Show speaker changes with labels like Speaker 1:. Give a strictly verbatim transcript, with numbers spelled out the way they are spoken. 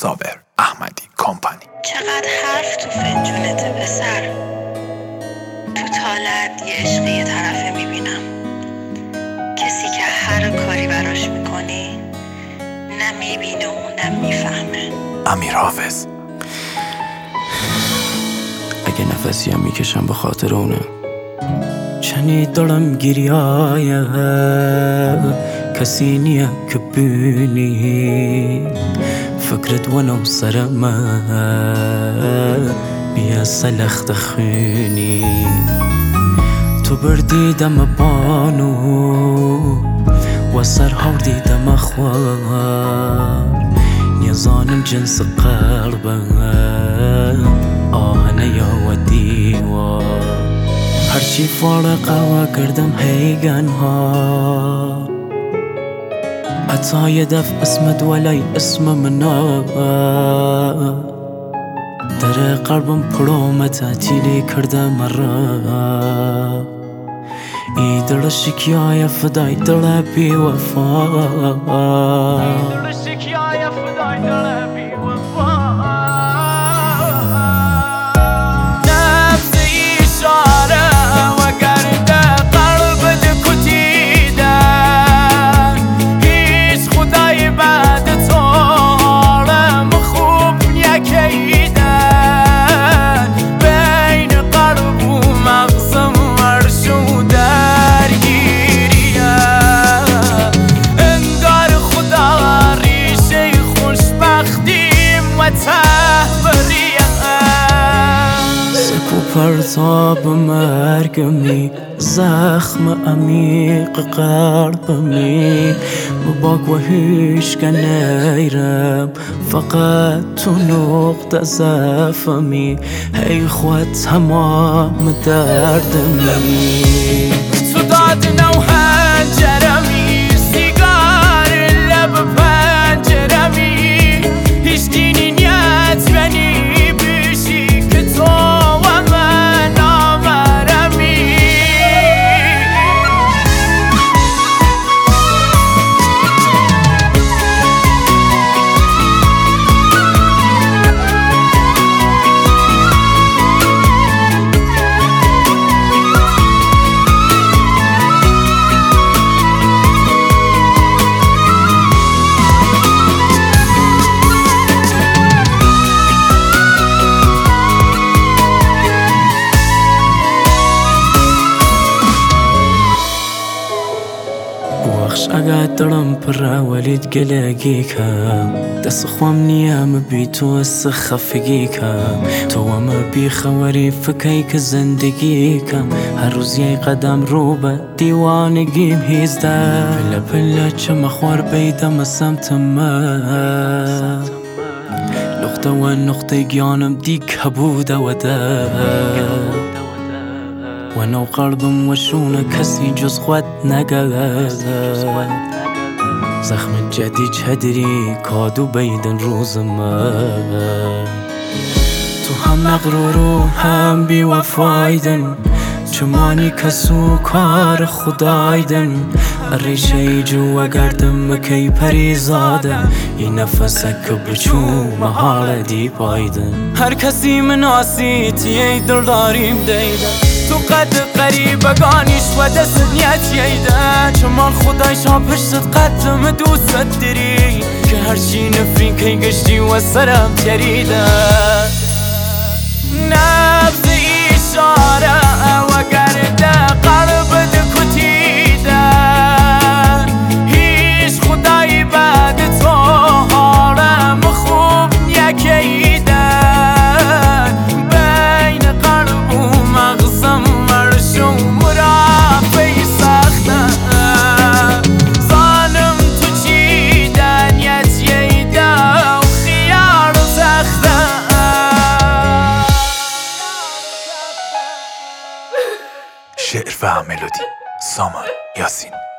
Speaker 1: صابر احمدی کمپانی.
Speaker 2: چقدر حرف تو فنجونته پسر، تو طالعت یه عشق یه طرفه میبینم، کسی که هر کاری براش میکنی نه میبینه و نه میفهمه.
Speaker 1: امیر حافظ.
Speaker 3: اگه نفسی هم میکشم به خاطر اونه، چنی دارم گریایه کسی نیه که بینی فکرت ونو سرمه بیا سلخت خونی تو بردی دم بانو و سر هاردی دم خوار نیزانم جنس قلبه آهنه یا و دیوار هرچی فارقه و کردم هیگن ها حتی یه دف اسمت ولی اسم منا در قلبم پرومه تعطیلی کرده مرا ای دل شکیای فدای دل بی وفا دل شکیای فدای دل بی وفا پرتاب مرگمی زخم عمیق قلبمی مباک و هیچ که نیرم فقط تو نقطه ضعفمی هی خود تمام دردمی تو داد نو هنجرمی سیگار لب پنجرمی هیچ دینی نیت بنی اگه دارم پر ولید گلگی کم دست خوام نیم بی تو از خفگی کم تو هم بی خوری فکری که زندگی کم هر روز یه قدم رو به دیوانگیم هیزده پله پله چه مخوار بیدم سمت من نقطه و نقطه گیانم دی کبوده و ده و نو قلبم و شونه کسی جز خود نگه زخم جدی چدری کادو بیدن روز من تو هم مغرور و هم بی وفایدن چمانی کسو کار خدایدن ریشه ای جو و گردم مکی پری زاده یه نفسک بچو محال دی پایدن هر کسی مناسی تیه دل داریم دیدن تو قد قریبگانیش و دست نیت ییده چمان خدایش ها پشتت قدم دوست داری که هرچی نفرین که گشتی و سرم تریده نبض اشاره و گرده قلب دکتیده هیچ خدایی بعد تو حالم خوب نیکیده
Speaker 1: شعر و ملودی سامان یاسین.